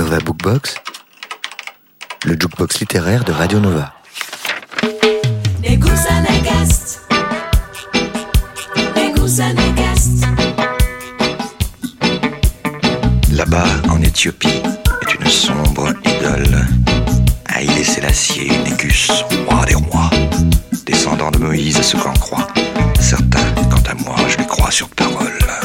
Nova Bookbox, le jukebox littéraire de Radio Nova. Là-bas, en Éthiopie, est une sombre idole. Haïlé Sélassié, Négus, roi des rois, descendant de Moïse, ce qu'en croit. Certains, quant à moi, je les crois sur parole.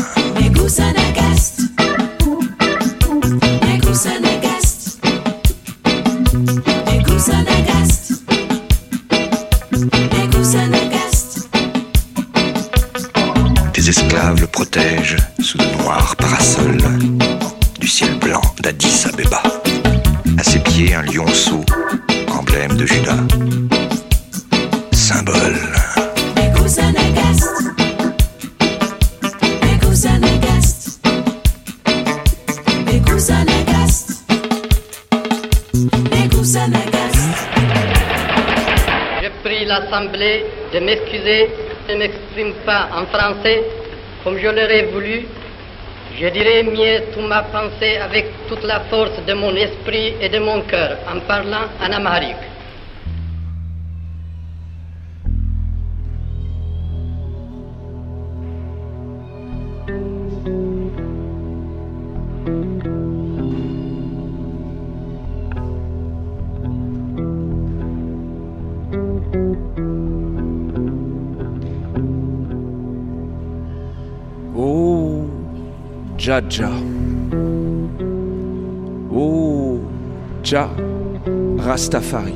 Des esclaves le protègent sous de noirs parasols du ciel blanc d'Addis Abeba. À ses pieds, un lionceau, emblème de Juda, symbole. Je prie l'Assemblée de m'excuser, je ne m'exprime pas en français comme je l'aurais voulu. Je dirai mieux toute ma pensée avec toute la force de mon esprit et de mon cœur en parlant en amharique. Oh, Jaja. Oh, Jah Rastafari.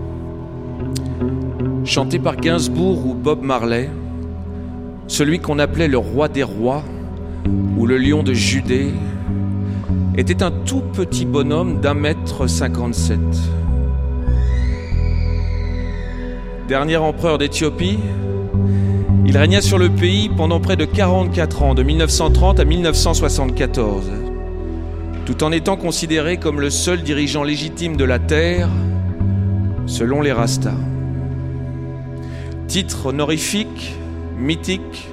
Chanté par Gainsbourg ou Bob Marley, celui qu'on appelait le roi des rois ou le lion de Judée était un tout petit bonhomme d'1,57 m. Dernier empereur d'Éthiopie, il régna sur le pays pendant près de 44 ans, de 1930 à 1974, tout en étant considéré comme le seul dirigeant légitime de la terre, selon les Rastas. Titre honorifique, mythique,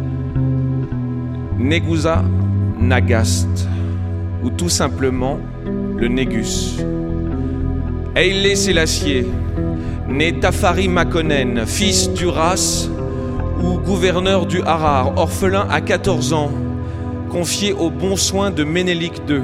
Negusa Nagast, ou tout simplement le Négus. Haïlé Sélassié, né Tafari Makonnen, fils d'Uras, ou gouverneur du Harar, orphelin à 14 ans, confié aux bons soins de Ménélik II.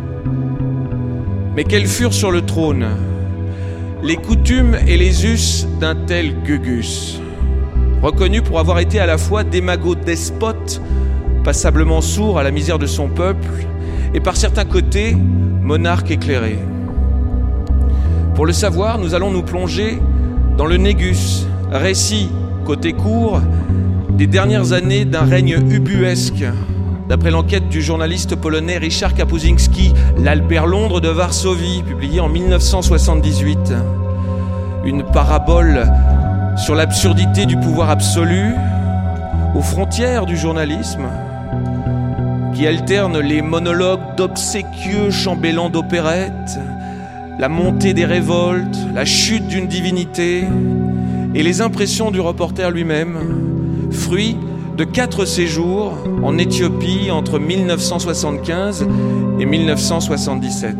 Mais quels furent sur le trône les coutumes et les us d'un tel Gugus, reconnu pour avoir été à la fois démago despote, passablement sourd à la misère de son peuple, et par certains côtés, monarque éclairé. Pour le savoir, nous allons nous plonger dans le Négus, récit, côté court, des dernières années d'un règne ubuesque, d'après l'enquête du journaliste polonais Richard Kapuscinski, l'Albert Londres de Varsovie, publié en 1978. Une parabole sur l'absurdité du pouvoir absolu, aux frontières du journalisme, qui alterne les monologues d'obséquieux chambellans d'opérette, la montée des révoltes, la chute d'une divinité, et les impressions du reporter lui-même, fruit de 4 séjours en Éthiopie entre 1975 et 1977.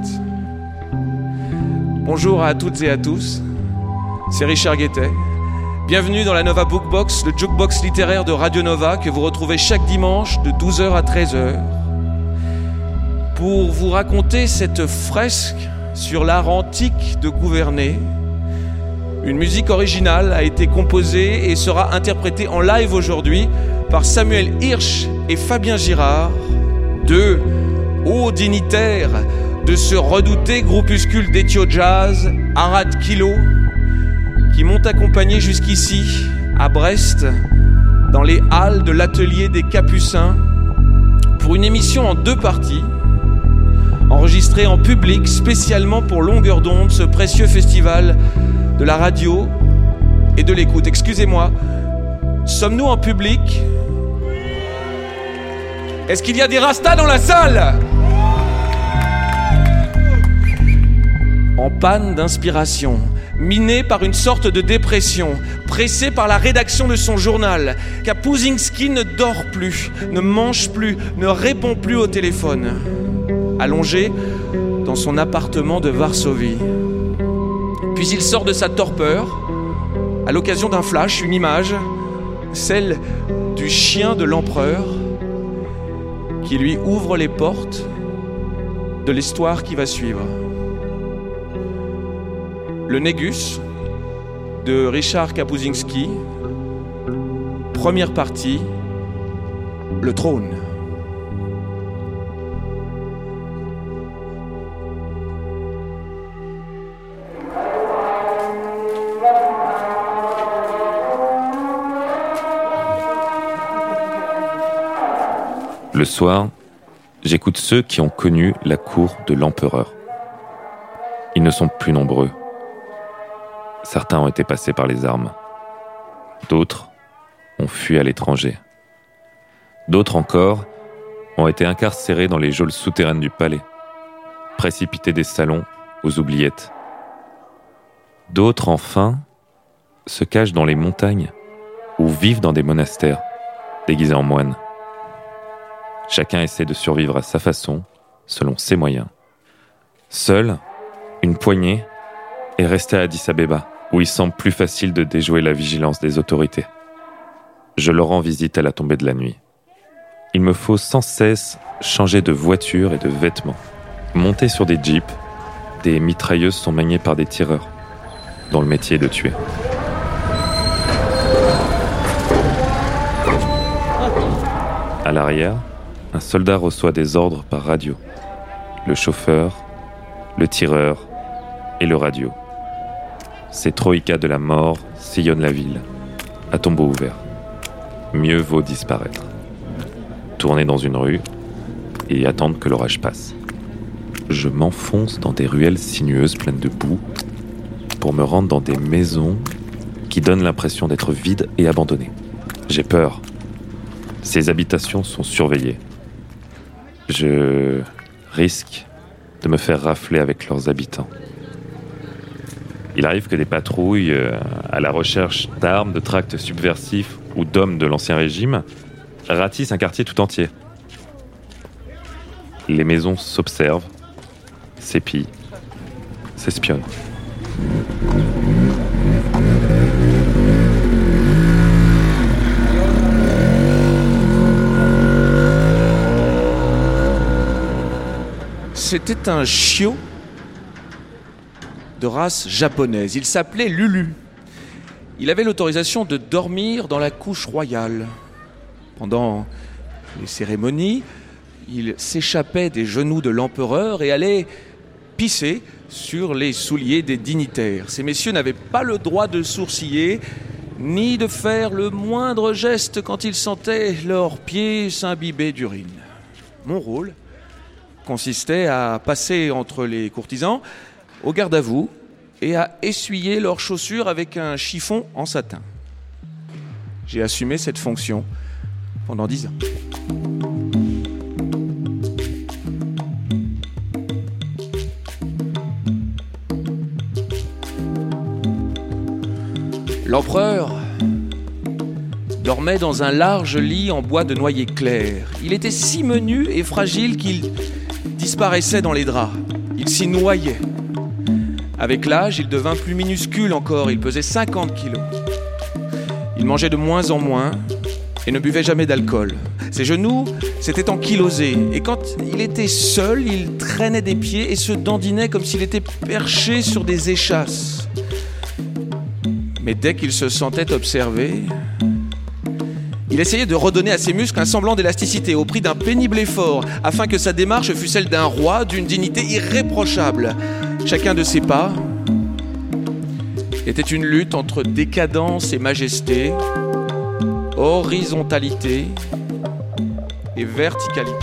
Bonjour à toutes et à tous, c'est Richard Guettet. Bienvenue dans la Nova Bookbox, le jukebox littéraire de Radio Nova que vous retrouvez chaque dimanche de 12h à 13h pour vous raconter cette fresque sur l'art antique de gouverner. Une musique originale a été composée et sera interprétée en live aujourd'hui par Samuel Hirsch et Fabien Girard, deux hauts dignitaires de ce redouté groupuscule d'Ethio Jazz, Arad Kilo, qui m'ont accompagné jusqu'ici, à Brest, dans les halles de l'atelier des Capucins, pour une émission en 2 parties, enregistrée en public spécialement pour Longueur d'onde, ce précieux festival de la radio et de l'écoute. Excusez-moi, sommes-nous en public ? Est-ce qu'il y a des rastas dans la salle ? En panne d'inspiration, miné par une sorte de dépression, pressé par la rédaction de son journal, Kapuscinski ne dort plus, ne mange plus, ne répond plus au téléphone. Allongé dans son appartement de Varsovie. Puis il sort de sa torpeur, à l'occasion d'un flash, une image, celle du chien de l'empereur, qui lui ouvre les portes de l'histoire qui va suivre. Le Négus de Richard Kapuscinski, première partie, le trône. Le soir, j'écoute ceux qui ont connu la cour de l'empereur. Ils ne sont plus nombreux. Certains ont été passés par les armes. D'autres ont fui à l'étranger. D'autres encore ont été incarcérés dans les geôles souterraines du palais, précipités des salons aux oubliettes. D'autres, enfin, se cachent dans les montagnes ou vivent dans des monastères, déguisés en moines. Chacun essaie de survivre à sa façon, selon ses moyens. Seule, une poignée est restée à Addis-Abeba, où il semble plus facile de déjouer la vigilance des autorités. Je leur rends visite à la tombée de la nuit. Il me faut sans cesse changer de voiture et de vêtements. Monter sur des jeeps, des mitrailleuses sont maniées par des tireurs, dont le métier est de tuer. À l'arrière, un soldat reçoit des ordres par radio. Le chauffeur, le tireur et le radio. Ces troïkas de la mort sillonnent la ville, à tombeau ouvert. Mieux vaut disparaître. Tourner dans une rue et attendre que l'orage passe. Je m'enfonce dans des ruelles sinueuses pleines de boue pour me rendre dans des maisons qui donnent l'impression d'être vides et abandonnées. J'ai peur. Ces habitations sont surveillées. Je risque de me faire rafler avec leurs habitants. Il arrive que des patrouilles à la recherche d'armes, de tracts subversifs ou d'hommes de l'Ancien Régime ratissent un quartier tout entier. Les maisons s'observent, s'épient, s'espionnent. C'était un chiot de race japonaise. Il s'appelait Lulu. Il avait l'autorisation de dormir dans la couche royale. Pendant les cérémonies, il s'échappait des genoux de l'empereur et allait pisser sur les souliers des dignitaires. Ces messieurs n'avaient pas le droit de sourciller, ni de faire le moindre geste quand ils sentaient leurs pieds s'imbiber d'urine. Mon rôle consistait à passer entre les courtisans au garde à vous et à essuyer leurs chaussures avec un chiffon en satin. J'ai assumé cette fonction pendant 10 ans. L'empereur dormait dans un large lit en bois de noyer clair. Il était si menu et fragile qu'il disparaissait dans les draps. Il s'y noyait. Avec l'âge, il devint plus minuscule encore. Il pesait 50 kilos. Il mangeait de moins en moins et ne buvait jamais d'alcool. Ses genoux s'étaient ankylosés. Et quand il était seul, il traînait des pieds et se dandinait comme s'il était perché sur des échasses. Mais dès qu'il se sentait observé, il essayait de redonner à ses muscles un semblant d'élasticité au prix d'un pénible effort, afin que sa démarche fût celle d'un roi d'une dignité irréprochable. Chacun de ses pas était une lutte entre décadence et majesté, horizontalité et verticalité.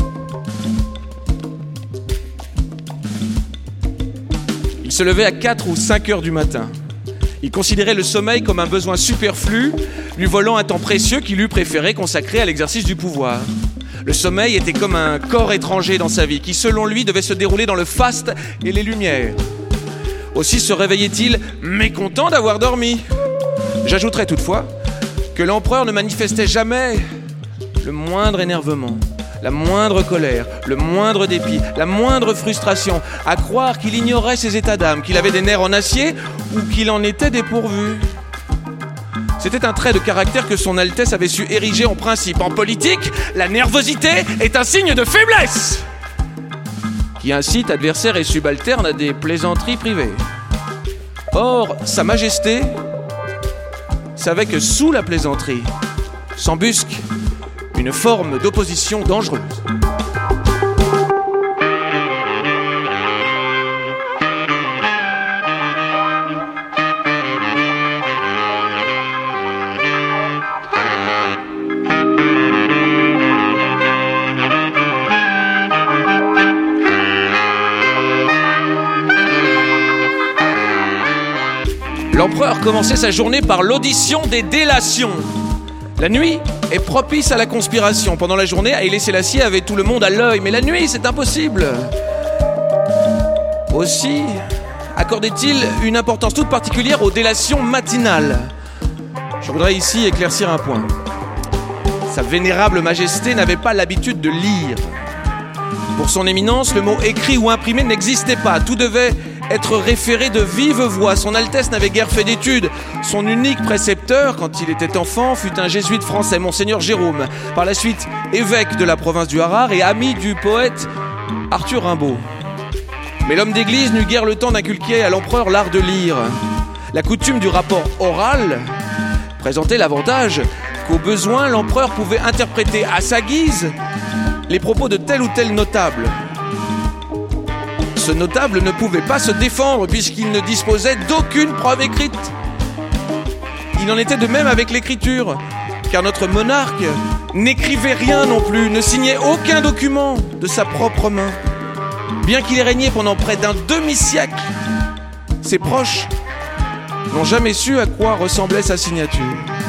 Il se levait à 4 ou 5 heures du matin. Il considérait le sommeil comme un besoin superflu, lui volant un temps précieux qu'il eût préféré consacrer à l'exercice du pouvoir. Le sommeil était comme un corps étranger dans sa vie, qui selon lui devait se dérouler dans le faste et les lumières. Aussi se réveillait-il mécontent d'avoir dormi. J'ajouterai toutefois que l'empereur ne manifestait jamais le moindre énervement. la moindre colère, le moindre dépit, la moindre frustration, à croire qu'il ignorait ses états d'âme, qu'il avait des nerfs en acier ou qu'il en était dépourvu. C'était un trait de caractère que son Altesse avait su ériger en principe. En politique, la nervosité est un signe de faiblesse qui incite adversaires et subalternes à des plaisanteries privées. Or, Sa Majesté savait que sous la plaisanterie s'embusque une forme d'opposition dangereuse. L'empereur commençait sa journée par l'audition des délations. La nuit est propice à la conspiration. Pendant la journée, Haïlé Sélassié avait tout le monde à l'œil, mais la nuit, c'est impossible. Aussi, accordait-il une importance toute particulière aux délations matinales. Je voudrais ici éclaircir un point. Sa vénérable majesté n'avait pas l'habitude de lire. Pour son éminence, le mot écrit ou imprimé n'existait pas. Tout devait être référé de vive voix. Son Altesse n'avait guère fait d'études. Son unique précepteur, quand il était enfant, fut un jésuite français, Monseigneur Jérôme, par la suite évêque de la province du Harar et ami du poète Arthur Rimbaud. Mais l'homme d'église n'eut guère le temps d'inculquer à l'empereur l'art de lire. La coutume du rapport oral présentait l'avantage qu'au besoin, l'empereur pouvait interpréter à sa guise les propos de tel ou tel notable. Ce notable ne pouvait pas se défendre puisqu'il ne disposait d'aucune preuve écrite. Il en était de même avec l'écriture, car notre monarque n'écrivait rien non plus, ne signait aucun document de sa propre main. Bien qu'il ait régné pendant près d'un demi-siècle, ses proches n'ont jamais su à quoi ressemblait sa signature.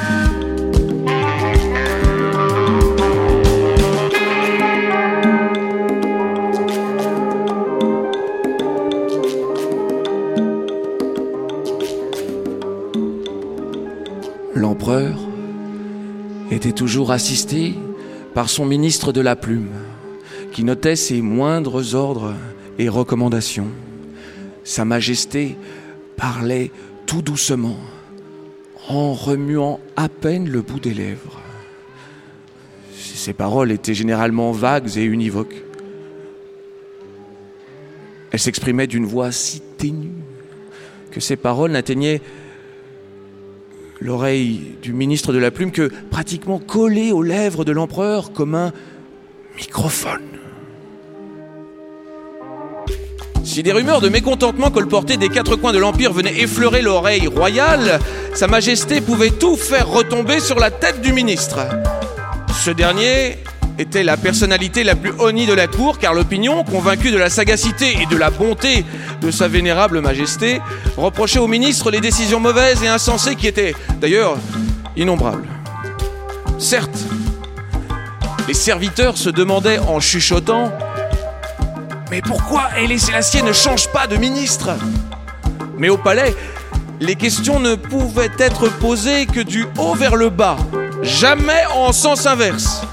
L'empereur était toujours assisté par son ministre de la Plume, qui notait ses moindres ordres et recommandations. Sa Majesté parlait tout doucement, en remuant à peine le bout des lèvres. Ses paroles étaient généralement vagues et univoques. Elle s'exprimait d'une voix si ténue que ses paroles n'atteignaient l'oreille du ministre de la Plume que pratiquement collée aux lèvres de l'empereur comme un microphone. Si des rumeurs de mécontentement colportées des quatre coins de l'Empire venaient effleurer l'oreille royale, Sa Majesté pouvait tout faire retomber sur la tête du ministre. Ce dernier était la personnalité la plus honnie de la cour, car l'opinion, convaincue de la sagacité et de la bonté de Sa Vénérable Majesté, reprochait au ministre les décisions mauvaises et insensées qui étaient, d'ailleurs, innombrables. Certes, les serviteurs se demandaient en chuchotant « Mais pourquoi Haïlé Sélassié ne change pas de ministre ?» Mais au palais, les questions ne pouvaient être posées que du haut vers le bas, jamais en sens inverse.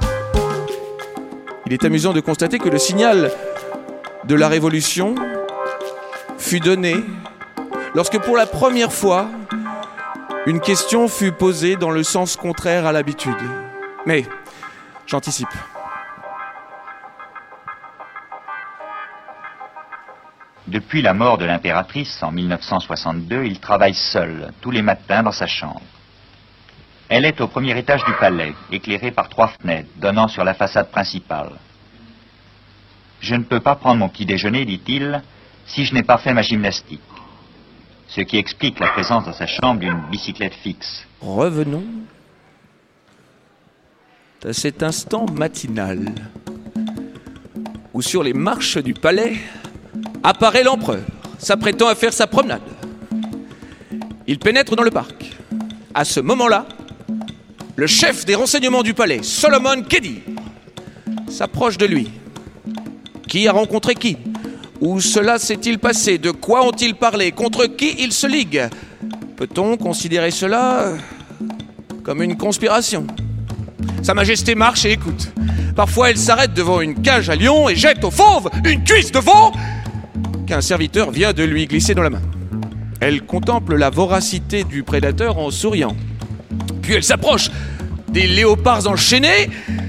Il est amusant de constater que le signal de la Révolution fut donné lorsque pour la première fois, une question fut posée dans le sens contraire à l'habitude. Mais, j'anticipe. Depuis la mort de l'impératrice en 1962, il travaille seul, tous les matins dans sa chambre. Elle est au premier étage du palais, éclairée par 3 fenêtres, donnant sur la façade principale. Je ne peux pas prendre mon petit déjeuner, dit-il, si je n'ai pas fait ma gymnastique. Ce qui explique la présence dans sa chambre d'une bicyclette fixe. Revenons à cet instant matinal où sur les marches du palais apparaît l'empereur, s'apprêtant à faire sa promenade. Il pénètre dans le parc. À ce moment-là, le chef des renseignements du palais, Solomon Khedr, s'approche de lui. Qui a rencontré qui? Où cela s'est-il passé? De quoi ont-ils parlé? Contre qui ils se liguent? Peut-on considérer cela comme une conspiration? Sa Majesté marche et écoute. Parfois, elle s'arrête devant une cage à lions et jette au fauve une cuisse de veau qu'un serviteur vient de lui glisser dans la main. Elle contemple la voracité du prédateur en souriant. Puis elle s'approche des léopards enchaînés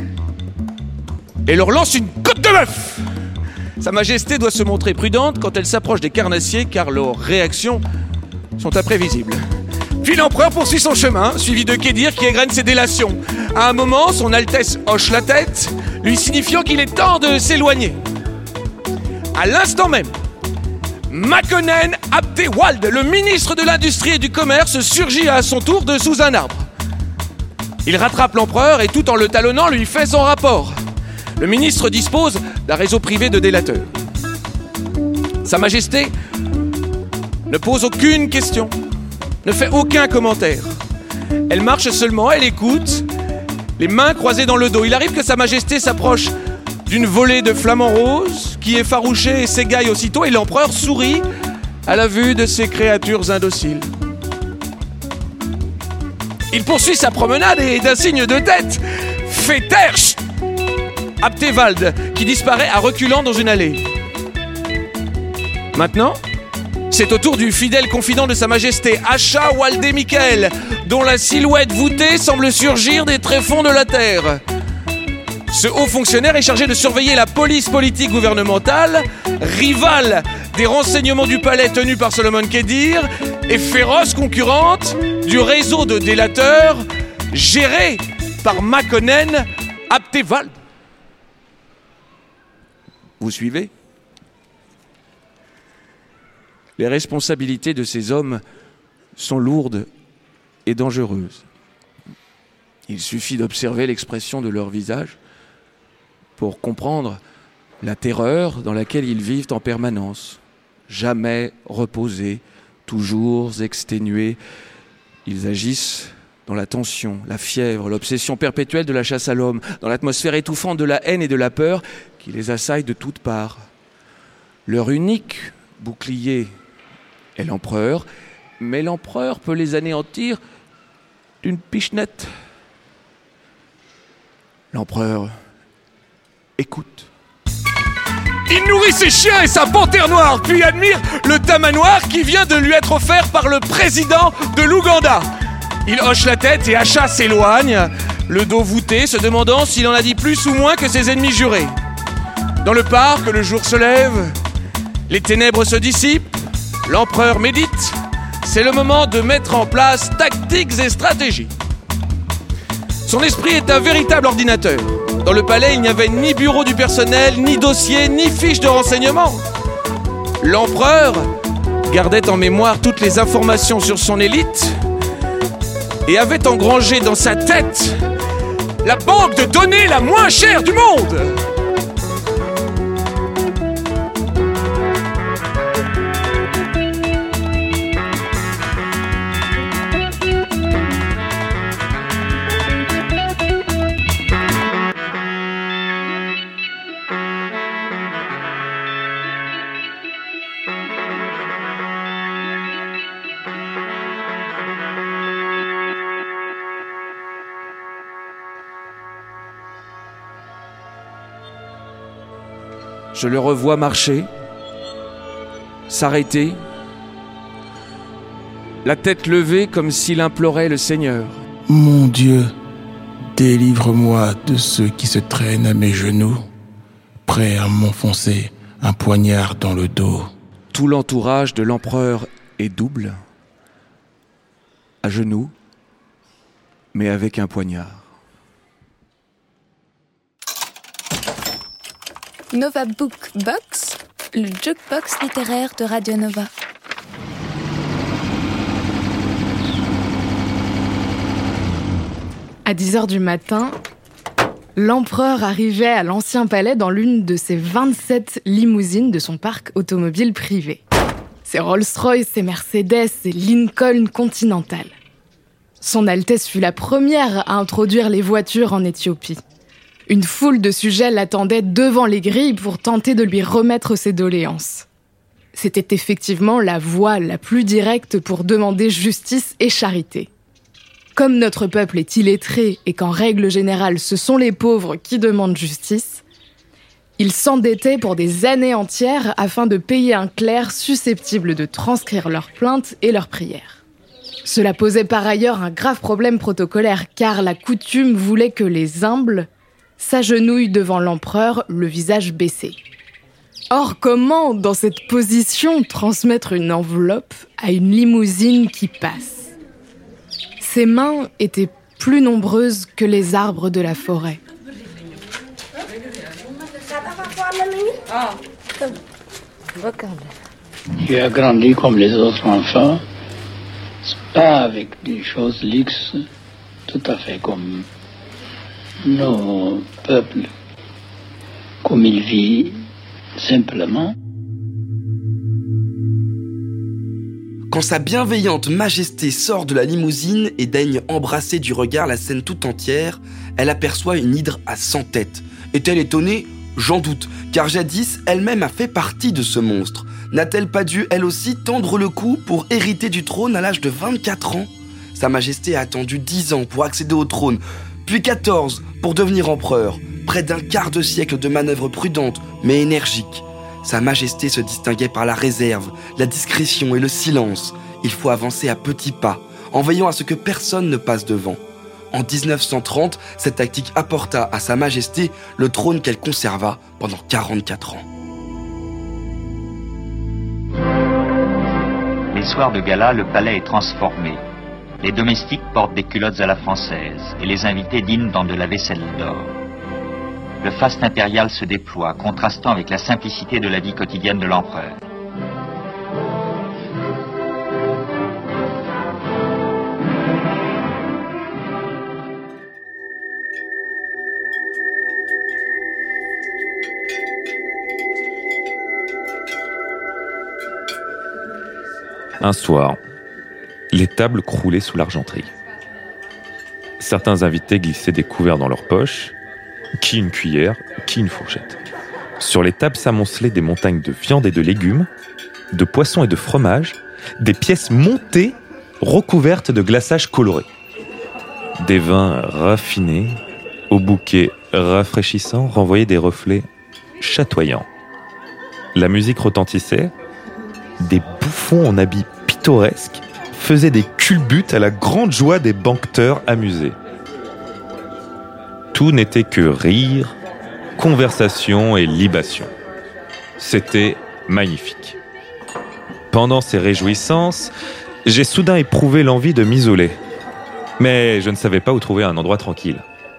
et leur lance une côte de bœuf. Sa Majesté doit se montrer prudente quand elle s'approche des carnassiers car leurs réactions sont imprévisibles. Puis l'empereur poursuit son chemin, suivi de Kédir qui égrène ses délations. À un moment, son Altesse hoche la tête, lui signifiant qu'il est temps de s'éloigner. À l'instant même, Makonnen Abdewald, le ministre de l'Industrie et du Commerce, surgit à son tour de sous un arbre. Il rattrape l'empereur et tout en le talonnant lui fait son rapport. Le ministre dispose d'un réseau privé de délateurs. Sa Majesté ne pose aucune question, ne fait aucun commentaire. Elle marche seulement, elle écoute, les mains croisées dans le dos. Il arrive que Sa Majesté s'approche d'une volée de flamants roses qui effarouchée et s'égaille aussitôt et l'empereur sourit à la vue de ces créatures indociles. Il poursuit sa promenade et d'un signe de tête fait taire Abdewald qui disparaît à reculons dans une allée. Maintenant, c'est au tour du fidèle confident de Sa Majesté, Asha Waldé Michael, dont la silhouette voûtée semble surgir des tréfonds de la terre. Ce haut fonctionnaire est chargé de surveiller la police politique gouvernementale, rivale des renseignements du palais tenu par Solomon Kédir et féroce concurrente du réseau de délateurs géré par Makonnen Abdewald. Vous suivez ? Les responsabilités de ces hommes sont lourdes et dangereuses. Il suffit d'observer l'expression de leur visage pour comprendre la terreur dans laquelle ils vivent en permanence. Jamais reposés, toujours exténués. Ils agissent dans la tension, la fièvre, l'obsession perpétuelle de la chasse à l'homme, dans l'atmosphère étouffante de la haine et de la peur qui les assaille de toutes parts. Leur unique bouclier est l'empereur, mais l'empereur peut les anéantir d'une pichenette. L'empereur écoute. Il nourrit ses chiens et sa panthère noire, puis admire le tamanoir qui vient de lui être offert par le président de l'Ouganda. Il hoche la tête et Asha s'éloigne, le dos voûté, se demandant s'il en a dit plus ou moins que ses ennemis jurés. Dans le parc, le jour se lève, les ténèbres se dissipent, l'empereur médite. C'est le moment de mettre en place tactiques et stratégies. Son esprit est un véritable ordinateur. Dans le palais, il n'y avait ni bureau du personnel, ni dossier, ni fiche de renseignement. L'empereur gardait en mémoire toutes les informations sur son élite et avait engrangé dans sa tête la banque de données la moins chère du monde. Je le revois marcher, s'arrêter, la tête levée comme s'il implorait le Seigneur. Mon Dieu, délivre-moi de ceux qui se traînent à mes genoux, prêts à m'enfoncer un poignard dans le dos. Tout l'entourage de l'empereur est double, à genoux, mais avec un poignard. Nova Book Box, le jukebox littéraire de Radio Nova. À 10h du matin, l'empereur arrivait à l'ancien palais dans l'une de ses 27 limousines de son parc automobile privé. Ses Rolls-Royce, ses Mercedes, ses Lincoln Continental. Son Altesse fut la première à introduire les voitures en Éthiopie. Une foule de sujets l'attendait devant les grilles pour tenter de lui remettre ses doléances. C'était effectivement la voie la plus directe pour demander justice et charité. comme notre peuple est illettré et qu'en règle générale, ce sont les pauvres qui demandent justice, ils s'endettaient pour des années entières afin de payer un clerc susceptible de transcrire leurs plaintes et leurs prières. Cela posait par ailleurs un grave problème protocolaire, car la coutume voulait que les humbles s'agenouillent devant l'empereur, le visage baissé. Or, comment, dans cette position, transmettre une enveloppe à une limousine qui passe ? Ses mains étaient plus nombreuses que les arbres de la forêt. J'ai grandi comme les autres enfants, pas avec des choses luxes, tout à fait comme nos peuples, comme ils vivent simplement. Quand sa bienveillante majesté sort de la limousine et daigne embrasser du regard la scène tout entière, elle aperçoit une hydre à 100 têtes. Est-elle étonnée ? J'en doute, car jadis, elle-même a fait partie de ce monstre. N'a-t-elle pas dû, elle aussi, tendre le cou pour hériter du trône à l'âge de 24 ans ? Sa majesté a attendu 10 ans pour accéder au trône, puis 14 pour devenir empereur. Près d'un quart de siècle de manœuvres prudentes, mais énergiques. Sa majesté se distinguait par la réserve, la discrétion et le silence. Il faut avancer à petits pas, en veillant à ce que personne ne passe devant. En 1930, cette tactique apporta à sa majesté le trône qu'elle conserva pendant 44 ans. Les soirs de gala, le palais est transformé. Les domestiques portent des culottes à la française et les invités dînent dans de la vaisselle d'or. Le faste impérial se déploie, contrastant avec la simplicité de la vie quotidienne de l'empereur. Un soir, les tables croulaient sous l'argenterie. Certains invités glissaient des couverts dans leurs poches, qui une cuillère, qui une fourchette. Sur les tables s'amoncelaient des montagnes de viande et de légumes, de poissons et de fromage, des pièces montées recouvertes de glaçage coloré. Des vins raffinés, au bouquet rafraîchissant, renvoyaient des reflets chatoyants. La musique retentissait, des bouffons en habits pittoresques faisaient des culbutes à la grande joie des banqueteurs amusés. Tout n'était que rire, conversation et libation. C'était magnifique. Pendant ces réjouissances, j'ai soudain éprouvé l'envie de m'isoler. Mais je ne savais pas où trouver un endroit tranquille.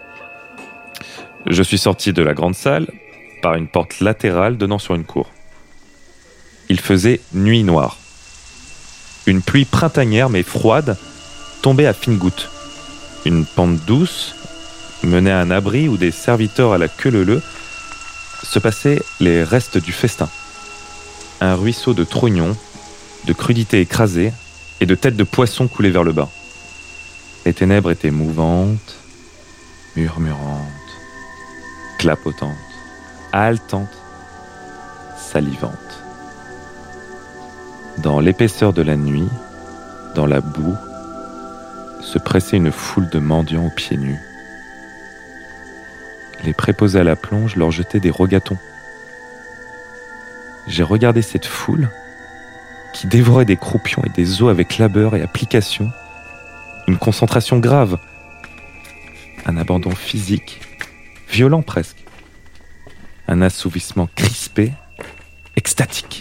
Je suis sorti de la grande salle par une porte latérale donnant sur une cour. Il faisait nuit noire. Une pluie printanière mais froide tombait à fines gouttes. Une pente douce menait à un abri où des serviteurs à la queue leu-leu se passaient les restes du festin. Un ruisseau de trognons, de crudités écrasées et de têtes de poissons coulaient vers le bas. Les ténèbres étaient mouvantes, murmurantes, clapotantes, haletantes, salivantes. Dans l'épaisseur de la nuit, dans la boue, se pressait une foule de mendiants aux pieds nus. Les préposés à la plonge leur jetaient des rogatons. J'ai regardé cette foule qui dévorait des croupions et des os avec labeur et application, une concentration grave, un abandon physique, violent presque, un assouvissement crispé, extatique.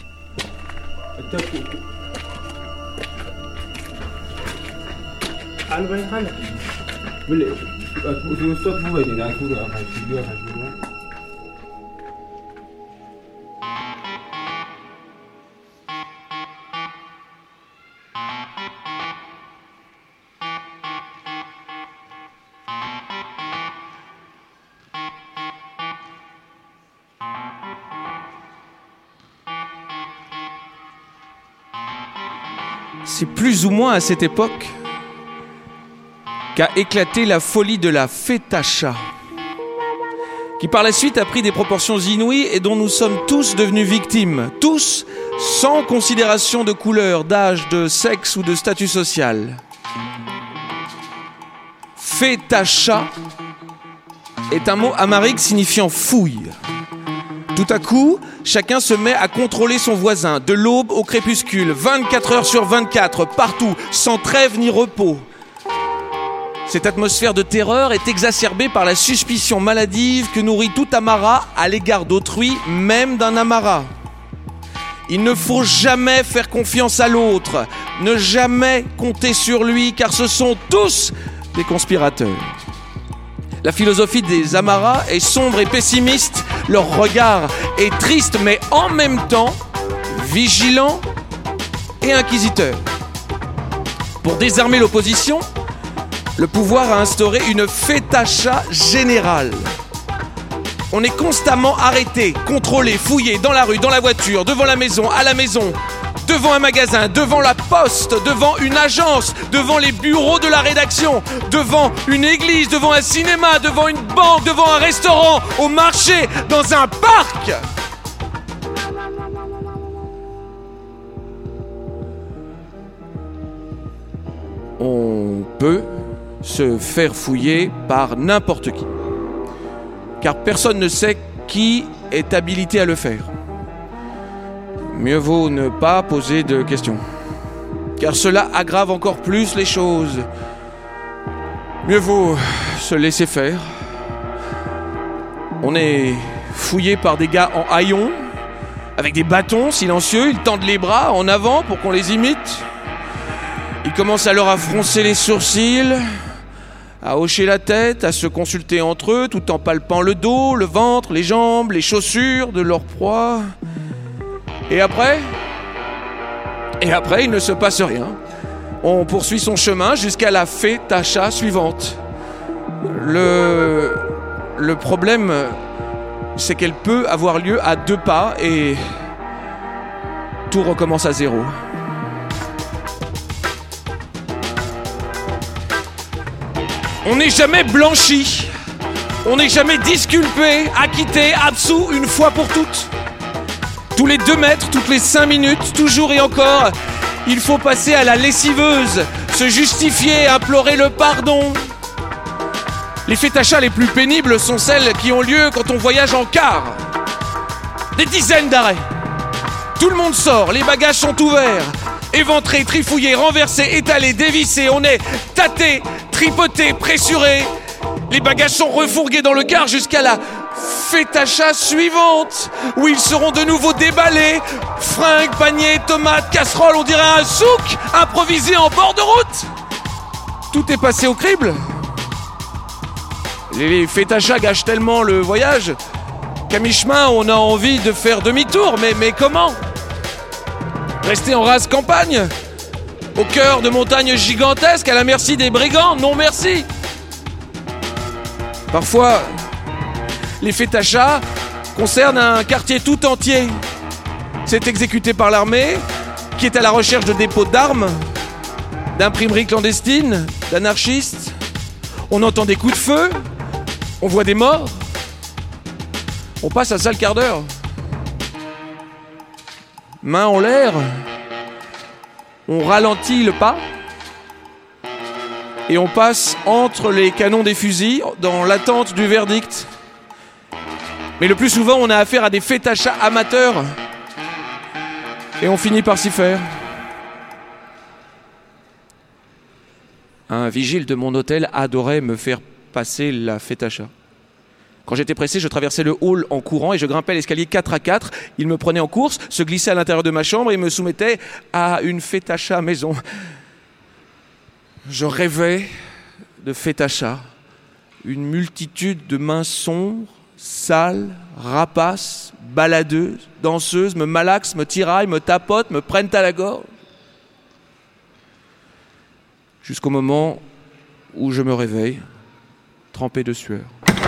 C'est plus ou moins à cette époque qu'a éclaté la folie de la Fétacha, qui par la suite a pris des proportions inouïes et dont nous sommes tous devenus victimes, tous sans considération de couleur, d'âge, de sexe ou de statut social. Fétacha est un mot amharique signifiant fouille. Tout à coup, chacun se met à contrôler son voisin, de l'aube au crépuscule, 24 heures sur 24, partout, sans trêve ni repos. Cette atmosphère de terreur est exacerbée par la suspicion maladive que nourrit tout Amara à l'égard d'autrui, même d'un Amara. Il ne faut jamais faire confiance à l'autre, ne jamais compter sur lui, car ce sont tous des conspirateurs. La philosophie des Amaras est sombre et pessimiste, leur regard est triste, mais en même temps vigilant et inquisiteur. Pour désarmer l'opposition, le pouvoir a instauré une fétacha générale. On est constamment arrêté, contrôlé, fouillé dans la rue, dans la voiture, devant la maison, à la maison, devant un magasin, devant la poste, devant une agence, devant les bureaux de la rédaction, devant une église, devant un cinéma, devant une banque, devant un restaurant, au marché, dans un parc. On peut se faire fouiller par n'importe qui. Car personne ne sait qui est habilité à le faire. Mieux vaut ne pas poser de questions. Car cela aggrave encore plus les choses. Mieux vaut se laisser faire. On est fouillé par des gars en haillons, avec des bâtons silencieux, ils tendent les bras en avant pour qu'on les imite. Ils commencent alors à froncer les sourcils, à hocher la tête, à se consulter entre eux tout en palpant le dos, le ventre, les jambes, les chaussures de leur proie. Et après, il ne se passe rien. On poursuit son chemin jusqu'à la fétacha suivante. Le problème, c'est qu'elle peut avoir lieu à 2 pas et tout recommence à 0. On n'est jamais blanchi, on n'est jamais disculpé, acquitté, absous une fois pour toutes. Tous les 2 mètres, toutes les 5 minutes, toujours et encore, il faut passer à la lessiveuse, se justifier, implorer le pardon. Les fétachas les plus pénibles sont celles qui ont lieu quand on voyage en car. Des dizaines d'arrêts. Tout le monde sort, les bagages sont ouverts. Éventrés, trifouillés, renversés, étalés, dévissés, on est tâté, tripoté, pressuré. Les bagages sont refourgués dans le car jusqu'à la fétacha suivante, où ils seront de nouveau déballés. Fringues, paniers, tomates, casseroles, on dirait un souk improvisé en bord de route. Tout est passé au crible. Les fétachas gâchent tellement le voyage qu'à mi-chemin, on a envie de faire demi-tour. Mais comment ? Rester en rase campagne, au cœur de montagnes gigantesques, à la merci des brigands? Non merci. Parfois, les fétachas concernent un quartier tout entier. C'est exécuté par l'armée, qui est à la recherche de dépôts d'armes, d'imprimeries clandestines, d'anarchistes. On entend des coups de feu, on voit des morts. On passe un sale quart d'heure. Main en l'air, on ralentit le pas et on passe entre les canons des fusils dans l'attente du verdict. Mais le plus souvent, on a affaire à des fétachas amateurs et on finit par s'y faire. Un vigile de mon hôtel adorait me faire passer la fétacha. Quand j'étais pressé, je traversais le hall en courant et je grimpais l'escalier 4 à 4. Il me prenait en course, se glissait à l'intérieur de ma chambre et me soumettait à une fétacha maison. Je rêvais de fétacha. Une multitude de mains sombres, sales, rapaces, baladeuses, danseuses, me malaxent, me tiraillent, me tapotent, me prennent à la gorge. Jusqu'au moment où je me réveille, trempé de sueur.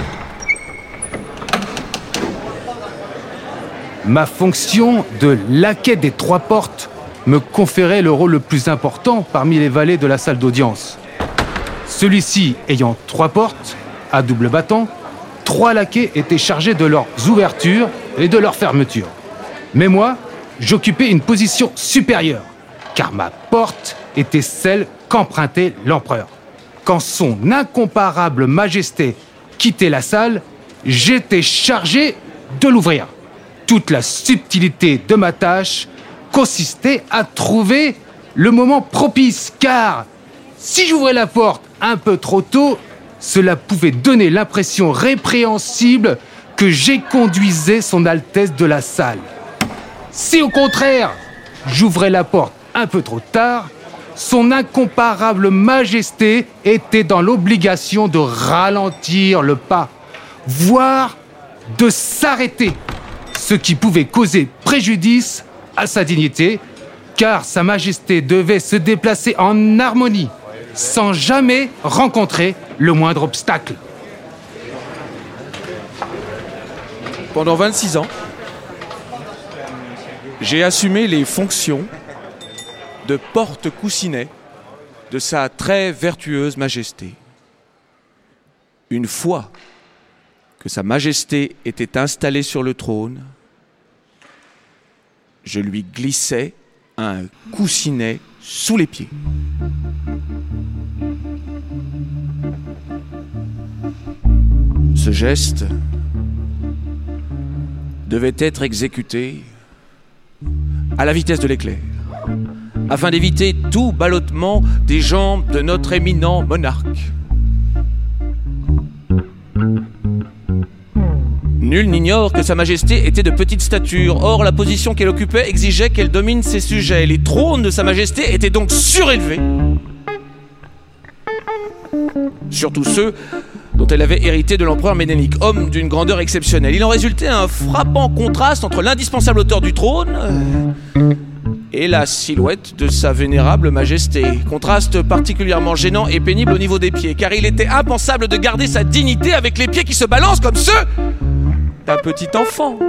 Ma fonction de laquais des 3 portes me conférait le rôle le plus important parmi les valets de la salle d'audience. Celui-ci ayant 3 portes, à double battant, 3 laquais étaient chargés de leurs ouvertures et de leurs fermetures. Mais moi, j'occupais une position supérieure, car ma porte était celle qu'empruntait l'empereur. quand son incomparable majesté quittait la salle, j'étais chargé de l'ouvrir. Toute la subtilité de ma tâche consistait à trouver le moment propice, car si j'ouvrais la porte un peu trop tôt, cela pouvait donner l'impression répréhensible que j'éconduisais son Altesse de la salle. Si au contraire, j'ouvrais la porte un peu trop tard, son incomparable majesté était dans l'obligation de ralentir le pas, voire de s'arrêter, ce qui pouvait causer préjudice à sa dignité, car sa majesté devait se déplacer en harmonie, sans jamais rencontrer le moindre obstacle. Pendant 26 ans, j'ai assumé les fonctions de porte-coussinet de sa très vertueuse majesté. Une fois que sa majesté était installée sur le trône, je lui glissais un coussinet sous les pieds. Ce geste devait être exécuté à la vitesse de l'éclair, afin d'éviter tout ballottement des jambes de notre éminent monarque. Nul n'ignore que sa majesté était de petite stature. Or, la position qu'elle occupait exigeait qu'elle domine ses sujets. Les trônes de sa majesté étaient donc surélevés. Surtout ceux dont elle avait hérité de l'empereur Ménélique, homme d'une grandeur exceptionnelle. Il en résultait un frappant contraste entre l'indispensable hauteur du trône et la silhouette de sa vénérable majesté. Contraste particulièrement gênant et pénible au niveau des pieds, car il était impensable de garder sa dignité avec les pieds qui se balancent comme ceux d'un petit enfant.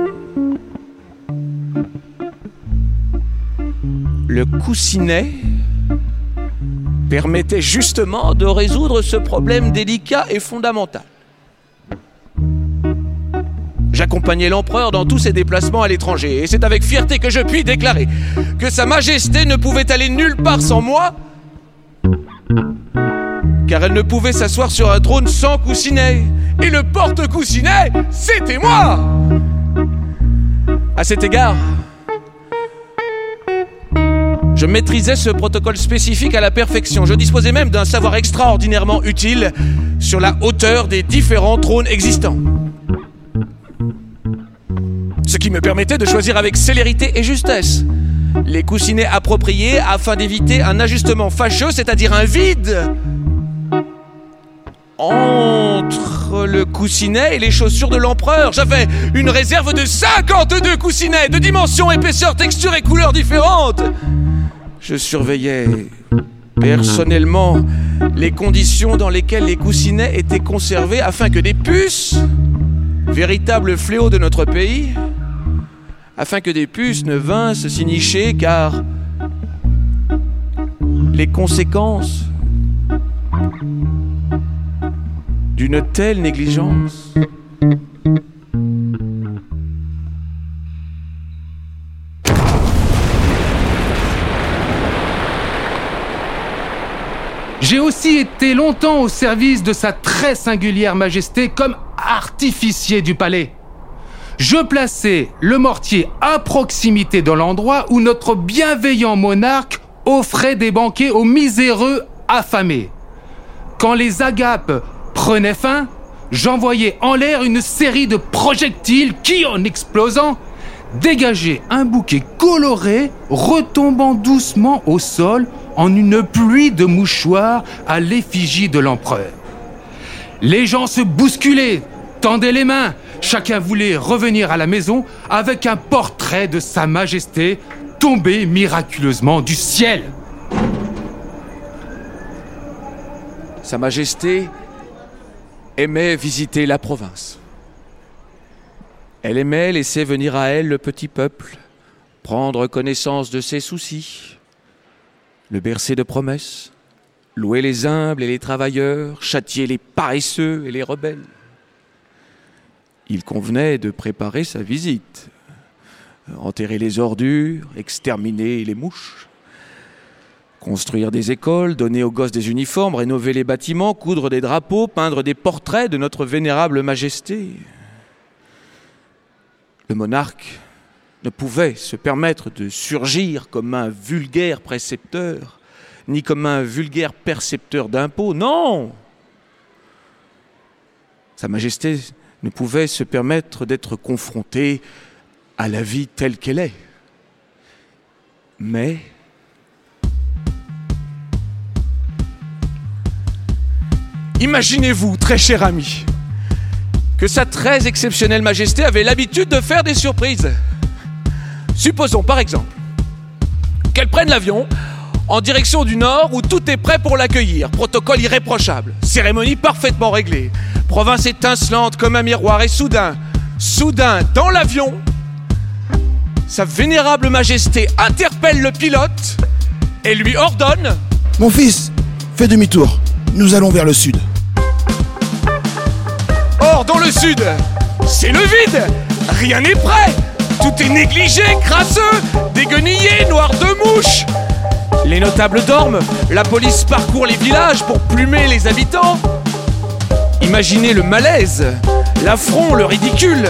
Le coussinet permettait justement de résoudre ce problème délicat et fondamental. J'accompagnais l'empereur dans tous ses déplacements à l'étranger, et c'est avec fierté que je puis déclarer que sa majesté ne pouvait aller nulle part sans moi, car elle ne pouvait s'asseoir sur un trône sans coussinet, et le porte-coussinet, c'était moi. À cet égard, je maîtrisais ce protocole spécifique à la perfection. Je disposais même d'un savoir extraordinairement utile sur la hauteur des différents trônes existants. Ce qui me permettait de choisir avec célérité et justesse les coussinets appropriés afin d'éviter un ajustement fâcheux, c'est-à-dire un vide entre le coussinet et les chaussures de l'empereur. J'avais une réserve de 52 coussinets de dimensions, épaisseurs, textures et couleurs différentes. Je surveillais personnellement les conditions dans lesquelles les coussinets étaient conservés afin que des puces, véritable fléau de notre pays, afin que des puces ne vinssent s'y nicher, car les conséquences d'une telle négligence J'ai aussi été longtemps au service de sa très singulière majesté comme artificier du palais. Je plaçais le mortier à proximité de l'endroit où notre bienveillant monarque offrait des banquets aux miséreux affamés. Quand les agapes prenaient fin, j'envoyais en l'air une série de projectiles qui, en explosant, dégageaient un bouquet coloré retombant doucement au sol en une pluie de mouchoirs à l'effigie de l'empereur. Les gens se bousculaient, tendaient les mains. Chacun voulait revenir à la maison avec un portrait de sa majesté tombé miraculeusement du ciel. Sa majesté aimait visiter la province. Elle aimait laisser venir à elle le petit peuple, prendre connaissance de ses soucis, le bercer de promesses, louer les humbles et les travailleurs, châtier les paresseux et les rebelles. Il convenait de préparer sa visite, enterrer les ordures, exterminer les mouches, Construire des écoles, donner aux gosses des uniformes, rénover les bâtiments, coudre des drapeaux, peindre des portraits de notre vénérable majesté. Le monarque ne pouvait se permettre de surgir comme un vulgaire précepteur, ni comme un vulgaire percepteur d'impôts, non! Sa Majesté ne pouvait se permettre d'être confrontée à la vie telle qu'elle est. Mais imaginez-vous, très cher ami, que sa très exceptionnelle Majesté avait l'habitude de faire des surprises. Supposons par exemple qu'elle prenne l'avion en direction du nord où tout est prêt pour l'accueillir. Protocole irréprochable, cérémonie parfaitement réglée, province étincelante comme un miroir. Et soudain, dans l'avion, sa vénérable Majesté interpelle le pilote et lui ordonne: Mon fils, fais demi-tour, nous allons vers le sud. Or, dans le sud, c'est le vide, rien n'est prêt, tout est négligé, crasseux, déguenillé, noir de mouches. Les notables dorment, la police parcourt les villages pour plumer les habitants. Imaginez le malaise, l'affront, le ridicule.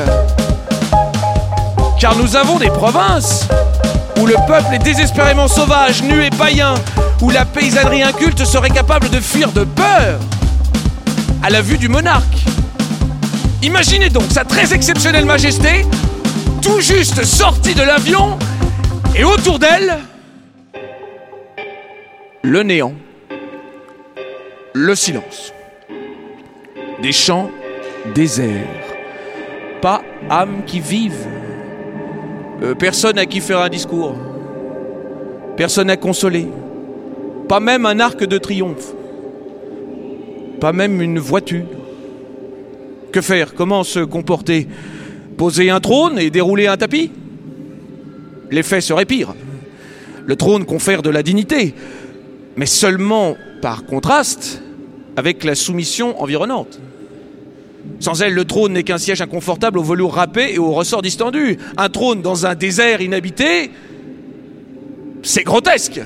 Car nous avons des provinces où le peuple est désespérément sauvage, nu et païen, où la paysannerie inculte serait capable de fuir de peur à la vue du monarque. Imaginez donc sa très exceptionnelle Majesté, tout juste sortie de l'avion, et autour d'elle, le néant, le silence, des champs déserts, pas âme qui vive, personne à qui faire un discours, personne à consoler, pas même un arc de triomphe, pas même une voiture. Que faire? Comment se comporter? Poser un trône et dérouler un tapis? L'effet serait pire. Le trône confère de la dignité, mais seulement par contraste avec la soumission environnante. Sans elle, le trône n'est qu'un siège inconfortable au velours râpé et aux ressorts distendus. Un trône dans un désert inhabité, c'est grotesque.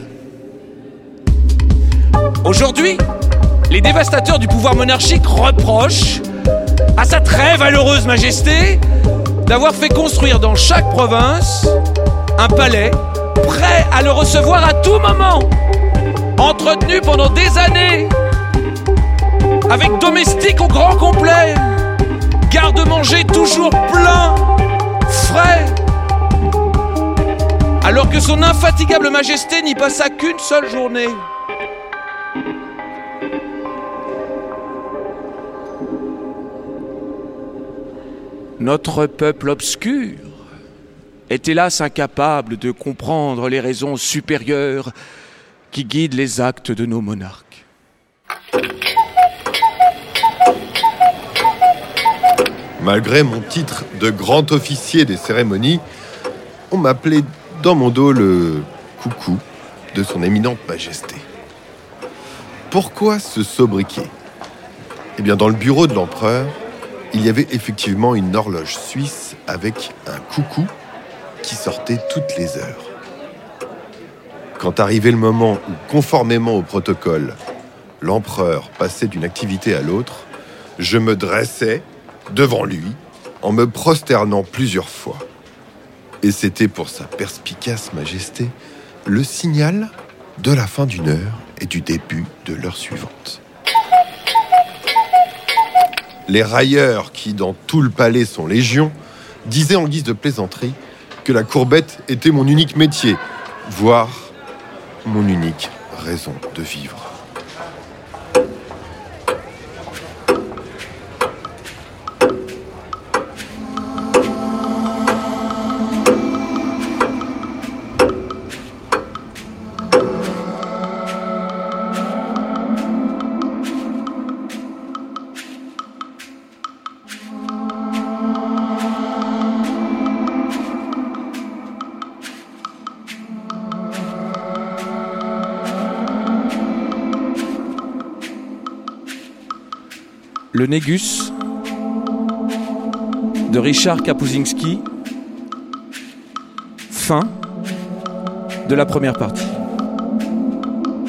Aujourd'hui, les dévastateurs du pouvoir monarchique reprochent à sa très valeureuse Majesté d'avoir fait construire dans chaque province un palais prêt à le recevoir à tout moment, entretenu pendant des années, avec domestiques au grand complet, garde-manger toujours plein, frais, alors que son infatigable Majesté n'y passa qu'une seule journée. Notre peuple obscur est hélas incapable de comprendre les raisons supérieures qui guident les actes de nos monarques. Malgré mon titre de grand officier des cérémonies, on m'appelait dans mon dos le coucou de son éminente Majesté. Pourquoi ce sobriquet? Eh bien, dans le bureau de l'empereur, il y avait effectivement une horloge suisse avec un coucou qui sortait toutes les heures. Quand arrivait le moment où, conformément au protocole, l'empereur passait d'une activité à l'autre, je me dressais devant lui en me prosternant plusieurs fois. Et c'était pour sa perspicace Majesté le signal de la fin d'une heure et du début de l'heure suivante. Les railleurs, qui dans tout le palais sont légion, disaient en guise de plaisanterie que la courbette était mon unique métier, voire mon unique raison de vivre. Le Négus de Richard Kapuscinski. Fin de la première partie.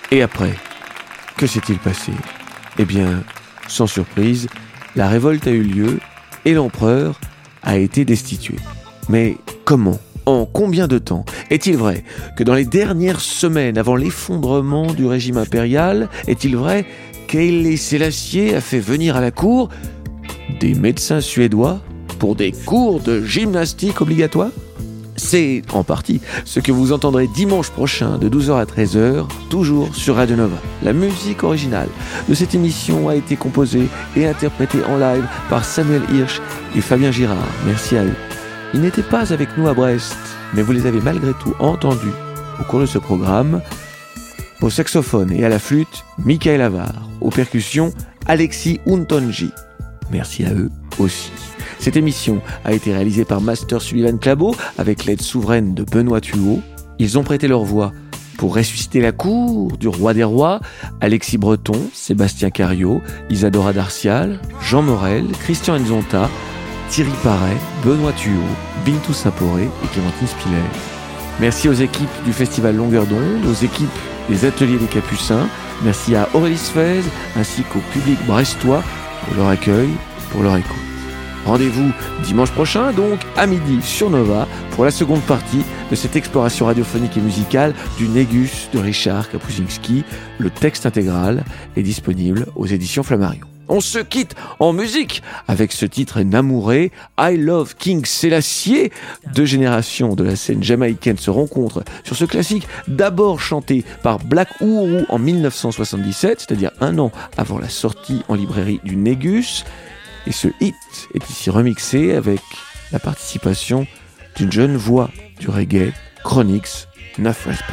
Et après, que s'est-il passé ? Eh bien, sans surprise, la révolte a eu lieu et l'empereur a été destitué. Mais comment ? En combien de temps ? Est-il vrai que dans les dernières semaines avant l'effondrement du régime impérial, est-il vrai qu'Haïlé Sélassié a fait venir à la cour des médecins suédois pour des cours de gymnastique obligatoires ? C'est en partie ce que vous entendrez dimanche prochain de 12h à 13h, toujours sur Radio Nova. La musique originale de cette émission a été composée et interprétée en live par Samuel Hirsch et Fabien Girard. Merci à eux. Ils n'étaient pas avec nous à Brest, mais vous les avez malgré tout entendus au cours de ce programme. Au saxophone et à la flûte, Michael Avar. Aux percussions, Alexis Untonji. Merci à eux aussi. Cette émission a été réalisée par Master Sullivan Clabot avec l'aide souveraine de Benoît Thuot. Ils ont prêté leur voix pour ressusciter la cour du roi des rois, Alexis Breton, Sébastien Cario, Isadora Darcial, Jean Morel, Christian Nzonta, Thierry Paré, Benoît Thuot, Bintou Saporé et Clémentine Spiller. Merci aux équipes du Festival Longueur d'onde, aux équipes des Ateliers des Capucins. Merci à Aurélie Sfez ainsi qu'au public brestois pour leur accueil, pour leur écoute. Rendez-vous dimanche prochain, donc à midi sur Nova, pour la seconde partie de cette exploration radiophonique et musicale du Négus de Richard Kapuscinski. Le texte intégral est disponible aux éditions Flammarion. On se quitte en musique avec ce titre Namouré, I Love King Sélassié. Deux générations de la scène jamaïcaine se rencontrent sur ce classique, d'abord chanté par Black Uhuru en 1977, c'est-à-dire un an avant la sortie en librairie du Négus. Et ce hit est ici remixé avec la participation d'une jeune voix du reggae, Chronix, Enough Respect.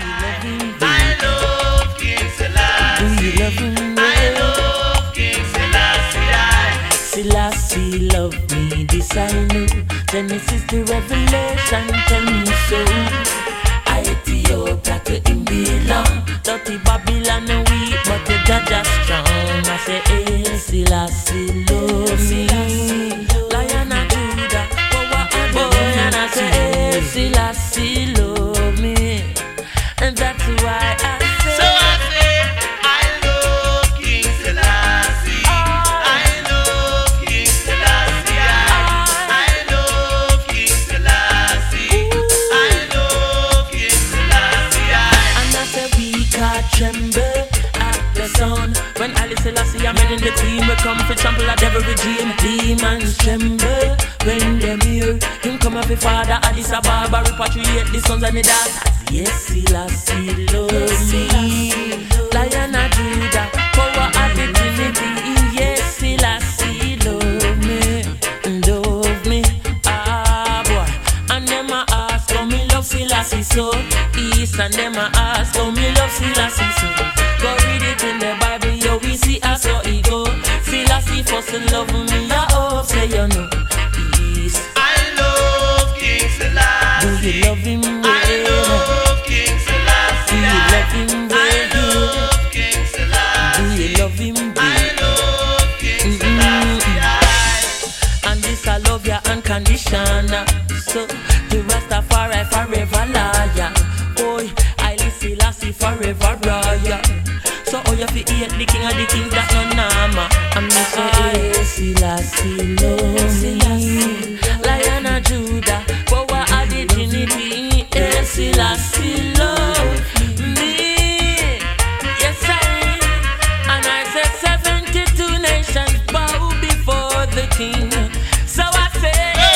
Selassie love me, this I know. Genesis the revelation, tell me so. Ethiopia to him belong. Dirty Babylon weak, but the judge is strong. I say, hey, Selassie love me. Lion of Judah, power and boy. And I say, hey, Selassie love me. And that's why I say, so I say, I love King Selassie. I love King Selassie. I love King Selassie. I love King Selassie. And I say, we can't tremble at the sound. When Alice Selassie, I'm in the team, we come for trample at every regime. Demons tremble when them hear him come up with Father Addis Ababa, repatriate the sons and the daughters. Yes, Selassie love me. Lion of Judah, power of the Trinity. Yes, Selassie love me, ah boy. And them a ask how me love Selassie so. East and them a ask how me love Selassie so. Go read it in the Bible, yo, we see us so he go. Selassie first love me, I hope say you know. East, I love King Selassie. Do you love him well? I love King Selassie. Do you love him well? I love King Selassie. Do you love him well? I love King Selassie. And this I love ya unconditional. So the Rastafari forever liar. Boy, I listen Selassie forever royal. So all you fi hate the king of the kings that no nama. And me say, hey, Selassie love me. Lion of Judah, power of the Trinity. Hey, Selassie love me. Yes, I. And I said 72 nations bow before the king. So I say,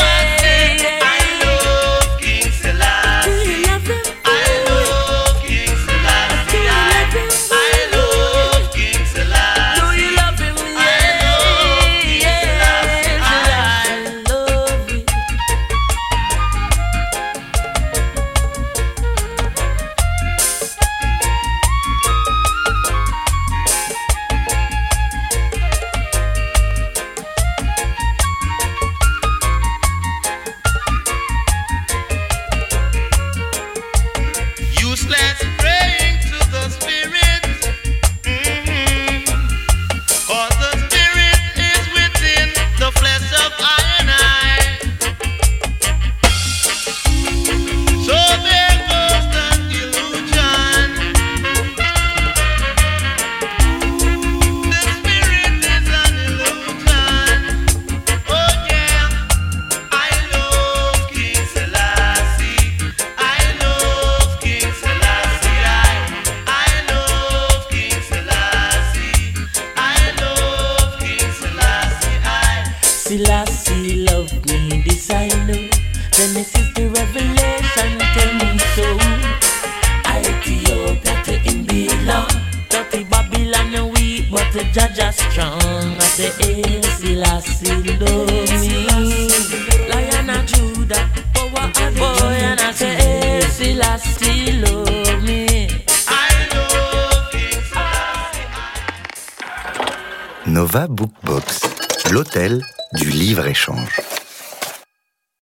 I love King Selassie. Do you love him? I love King Selassie. Do you love him? I love King Selassie. Do you love him? Yeah, yeah, Nova Book Box, l'hôtel du livre-échange.